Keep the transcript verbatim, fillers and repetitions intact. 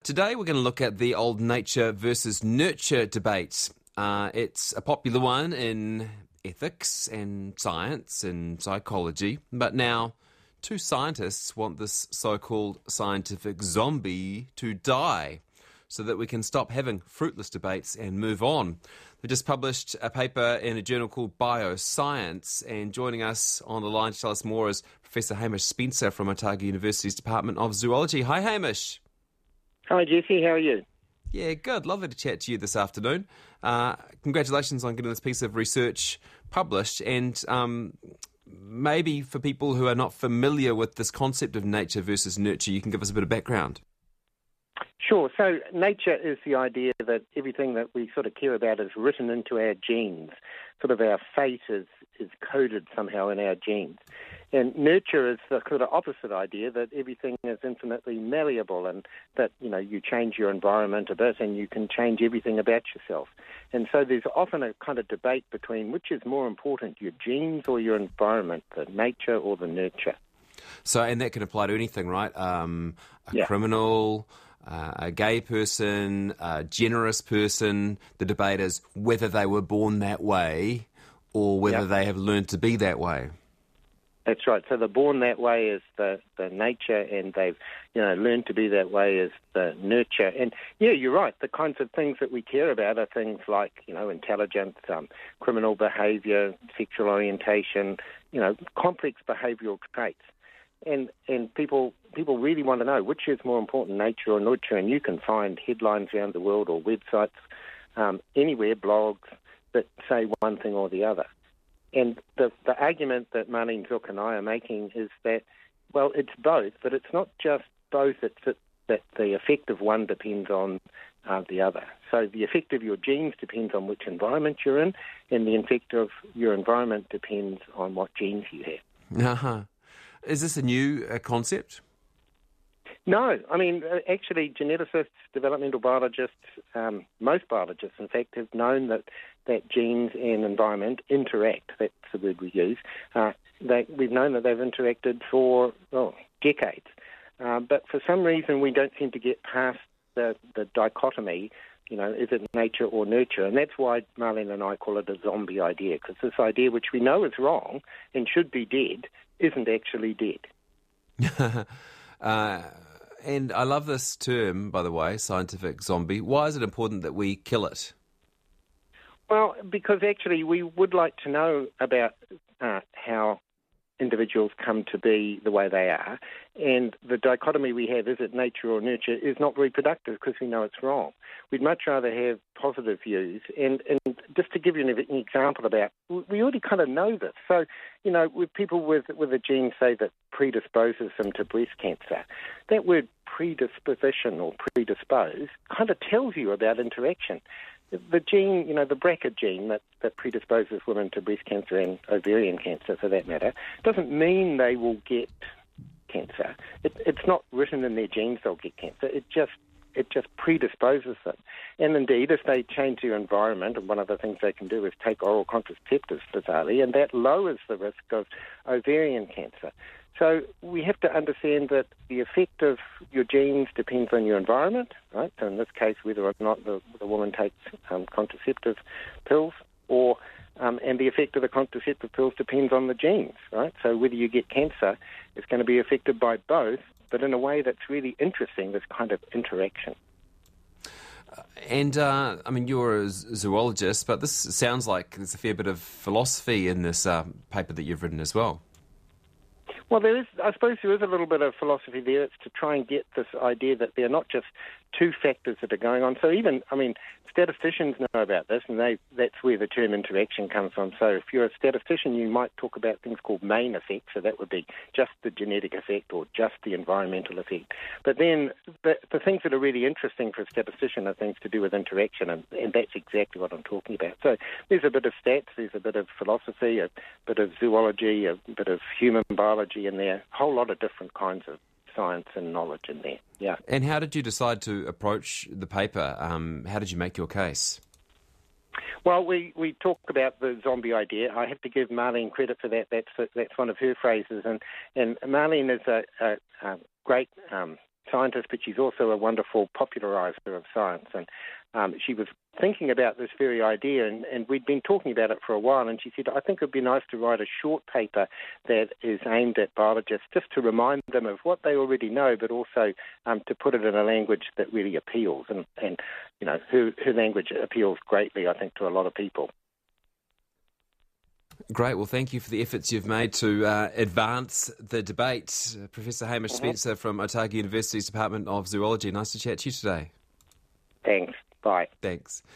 Today we're going to look at the old nature versus nurture debate. Uh, it's a popular one in ethics and science and psychology, but now two scientists want this so-called scientific zombie to die so that we can stop having fruitless debates and move on. They just published a paper in a journal called Bioscience, and joining us on the line to tell us more is Professor Hamish Spencer from Otago University's Department of Zoology. Hi, Hamish. Hi, Jesse. How are you? Yeah, good. Lovely to chat to you this afternoon. Uh, congratulations on getting this piece of research published. And um, maybe for people who are not familiar with this concept of nature versus nurture, you can give us a bit of background. Sure. So nature is the idea that everything that we sort of care about is written into our genes. Sort of our fate is, is coded somehow in our genes. And nurture is the sort of opposite idea, that everything is infinitely malleable and that, you know, you change your environment a bit and you can change everything about yourself. And so there's often a kind of debate between which is more important, your genes or your environment, the nature or the nurture. So, and that can apply to anything, right? Um, a yeah. criminal, uh, a gay person, a generous person. The debate is whether they were born that way or whether yep. they have learned to be that way. That's right. So the born that way is the, the nature, and they've, you know, learned to be that way is the nurture. And yeah, you're right. The kinds of things that we care about are things like, you know, intelligence, um, criminal behaviour, sexual orientation, you know, complex behavioural traits. And and people people really want to know which is more important, nature or nurture. And you can find headlines around the world or websites, um, anywhere, blogs that say one thing or the other. And the, the argument that Marlene Zook and I are making is that, well, it's both, but it's not just both. It's that, that the effect of one depends on uh, the other. So the effect of your genes depends on which environment you're in, and the effect of your environment depends on what genes you have. Uh-huh. Is this a new uh, concept? No. I mean, actually, geneticists, developmental biologists, um, most biologists, in fact, have known that, that genes and environment interact. That's the word we use. Uh, they, we've known that they've interacted for, well, decades. Uh, but for some reason, we don't seem to get past the, the dichotomy, you know, is it nature or nurture? And that's why Marlene and I call it a zombie idea, because this idea, which we know is wrong and should be dead, isn't actually dead. uh, and I love this term, by the way, scientific zombie. Why is it important that we kill it? Well, because actually we would like to know about uh, how individuals come to be the way they are, and the dichotomy we have, is it nature or nurture, is not very productive because we know it's wrong. We'd much rather have positive views, and, and just to give you an, an example about, we already kind of know this. So, you know, with people with, with a gene, say, that predisposes them to breast cancer, that word predisposition or predispose kind of tells you about interaction. The gene, you know, the B R C A gene that, that predisposes women to breast cancer and ovarian cancer, for that matter, doesn't mean they will get cancer. It, it's not written in their genes they'll get cancer. It just it just predisposes them. And indeed, if they change their environment, and one of the things they can do is take oral contraceptives, bizarrely, and that lowers the risk of ovarian cancer. So we have to understand that the effect of your genes depends on your environment, right? So in this case, whether or not the, the woman takes um, contraceptive pills, or um, and the effect of the contraceptive pills depends on the genes, right? So whether you get cancer, it's going to be affected by both, but in a way that's really interesting, this kind of interaction. And, uh, I mean, you're a zoologist, but this sounds like there's a fair bit of philosophy in this uh, paper that you've written as well. Well, there is, I suppose there is a little bit of philosophy there. It's to try and get this idea that they're not just two factors that are going on. So even, I mean, statisticians know about this, and they that's where the term interaction comes from. So if you're a statistician, you might talk about things called main effects, so that would be just the genetic effect or just the environmental effect. But then the, the things that are really interesting for a statistician are things to do with interaction, and, and that's exactly what I'm talking about. So there's a bit of stats, there's a bit of philosophy, a bit of zoology, a bit of human biology in there, a whole lot of different kinds of science and knowledge in there. Yeah. And how did you decide to approach the paper? Um, how did you make your case? Well, we, we talk about the zombie idea. I have to give Marlene credit for that. That's that's one of her phrases. And, and Marlene is a, a, a great um, scientist, but she's also a wonderful popularizer of science. And um, she was thinking about this very idea, and, and we'd been talking about it for a while, and she said, I think it would be nice to write a short paper that is aimed at biologists, just to remind them of what they already know, but also um, to put it in a language that really appeals. And, and you know, her, her language appeals greatly, I think, to a lot of people. Great. Well, thank you for the efforts you've made to uh, advance the debate. Uh, Professor Hamish mm-hmm. Spencer from Otago University's Department of Zoology. Nice to chat to you today. Thanks. Bye. Thanks.